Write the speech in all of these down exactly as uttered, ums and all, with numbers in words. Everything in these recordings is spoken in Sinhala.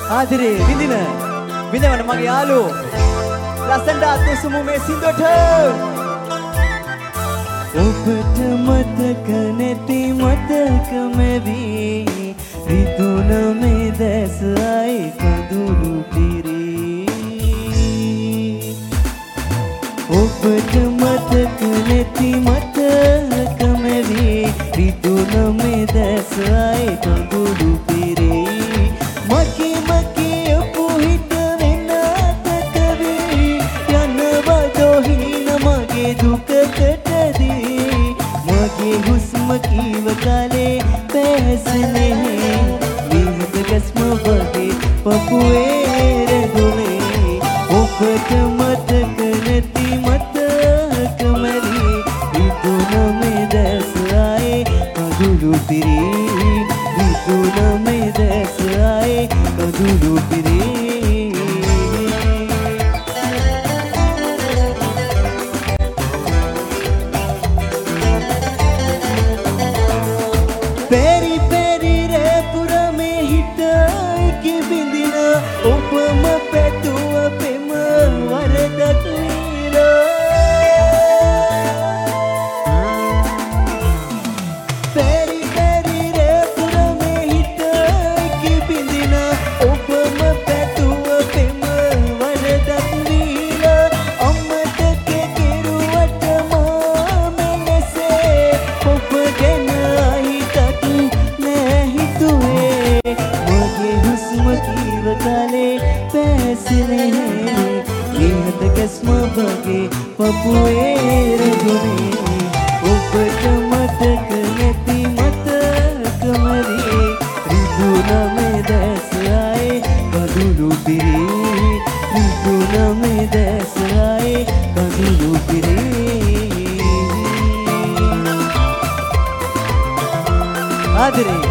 ආදරේ විඳින විඳවන මගේ යාළුවෝ ලස්සනට අත්සමු මේ සින්දුවට ඔබට මතක නැති මතකම වී රිදුන මේ දැසයි කඳුළු පිරී ඔබට මතක නැති මතකම වී රිදුන මේ දැසයි කඳුළු පිරී මකි මකි අපුහිත වෙනතක වී යනවා දොහින මගේ දුකකටදී මගේ හුස්ම කීව කාලේ පැහැසනේ විහිද ගස්ම වගේ පපුවේ රැඳුනේ ඔබට මතක නැති මතකම වී රිදුන මේ දැසයි කඳුළු පිරී රිදුන මේ දැසයි කඳුළු පිරී පෙරි පෙරි රැපුර මේ හිතයි කිබිඳින ඔබම පැතුව පෙම වරදක් නීලා පෙරි පෙරි රැපුර මේ හිතයි කිබිඳින ඔබම පැතුව පෙම වරදක් නීලා අමතක කෙරුවට මා මෙලෙසේ ඔබ ගැන කාලේ පැහැසනේ විහද ගස්ම වගේ පපුවේ රැඳුනේ ඔබට මතක නැති මතකම වී රිදුන මේ දැසයි කඳුළු පිරී රිදුන මේ දැසයි කඳුළු පිරී ආදරේ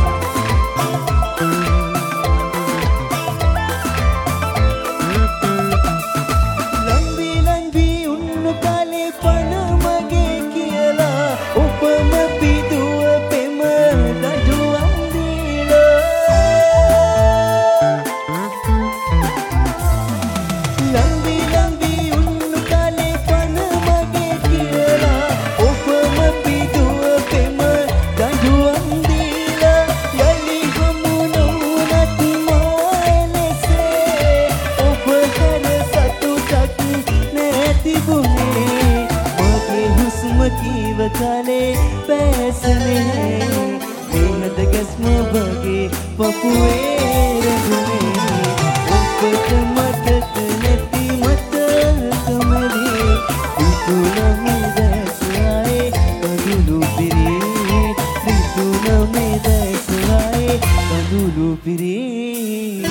කීව කාලේ පැහැසනේ විහද ගස්ම වගේ පපුවේ රැඳුනේ ඔබට මතක නැති මතකම වී රිදුන මේ දැසයි කඳුළු පිරී රිදුන මේ දැසයි කඳුළු පිරී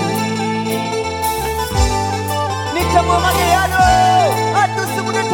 නිකම්ම මගේ යාළුවෝ අතුසුමුට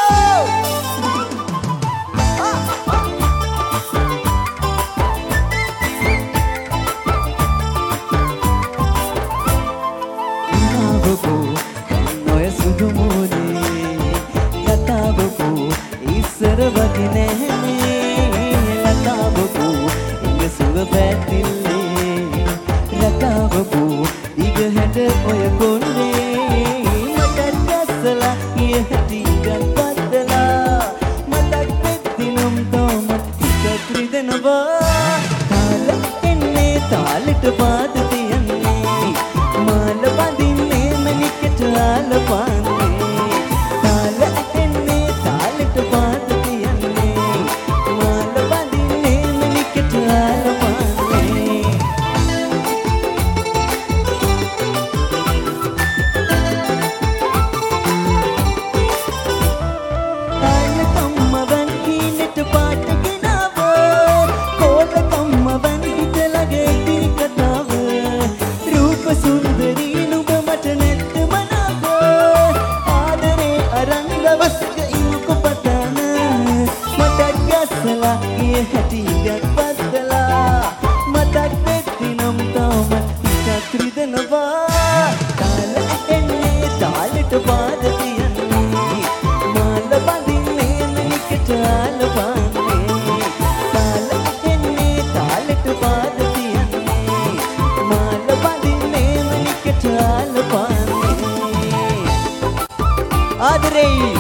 ඉස්සර වගේ නැහැනේ ලතාවපු ඉඟ සුව පැතිල්ලේ ලතාවපු ඉඟ හැට ඔය කොල්ලේ මටත් ගස්සලා ඊය හැටි ඉඟත් පත්තලා මතක් වෙද්දි නම් තෝමත් ටිකක් රිදෙනවා තාල එන්නේ තාලෙට පාද තියන්නේ මාල බඳින්නේ මනිකට ආල පාන්නේ තාල එන්නේ තාලෙට පාද තියන්නේ මාල බඳින්නේ මනිකට ආල පාන්නේ තාල කම්ම වන් කීනට පාට ගෙනාව කෝල කම්ම වන් හිත ළඟ ඉතිරි කතාව ආදරෙයි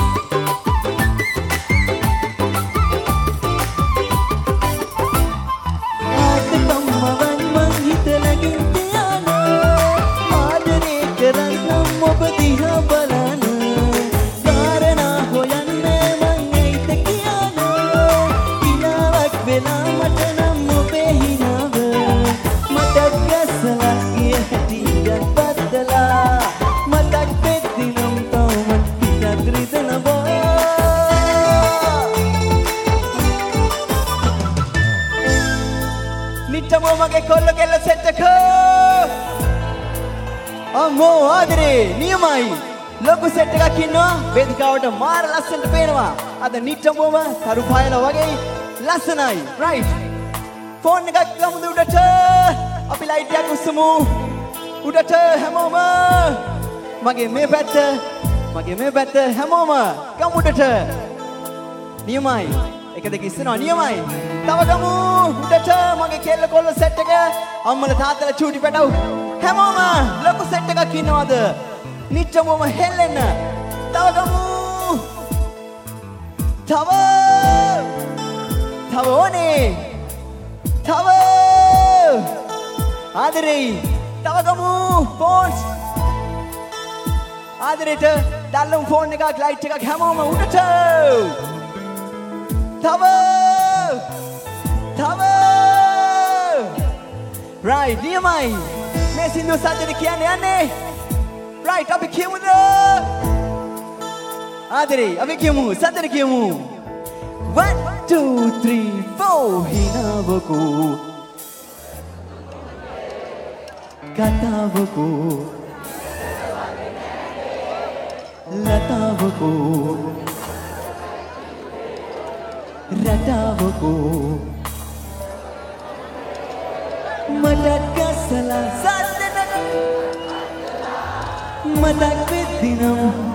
මගේ කොල්ල කෙල්ල සෙට් එක අම්මෝ ආදරේ නියමයි ලොකු සෙට් එකක් ඉන්නවා වේදිකාවට මාර ලස්සනට පේනවා අද නිට්ටඹුවම තරු පායලා වගේ ලස්සනයි රයිට් ෆෝන් එකක් ගමුද උඩට අපි ලයිට් එකක් උස්සමු උඩට හැමෝම මගේ මේ පැත්ත මගේ මේ පැත්ත හැමෝම ගමු උඩට නියමයි එක දෙක ඉස්සනවා නියමයි තව ගමු උඩට මගේ කෙල්ල කොල්ල සෙට් එක අම්මල තාත්තලා චූටි පැටව් හැමෝම ලොකු සෙට් එකක් ඉන්නවද නිට්ටමම හෙල්ලෙන්න තව ගමු තව තව ඕනේ තව ආදරෙයි තව ගමු ෆෝන්ස් ආදරෙට දැල්ලුම් ෆෝන් එකක් ලයිට් එකක් හැමෝම උඩට තව තව right නියමයි මේ සින්දුව සද්දෙට කියන්නේ යන්නේ right අපි කියමුද ආදරේ අපි කියමු සද්දෙට කියමු one two three four හිනවකු කතාවකු ලතාවකු රටාවකු මටත් ගසලා සද්දෙට මතක් වෙද්දිනම්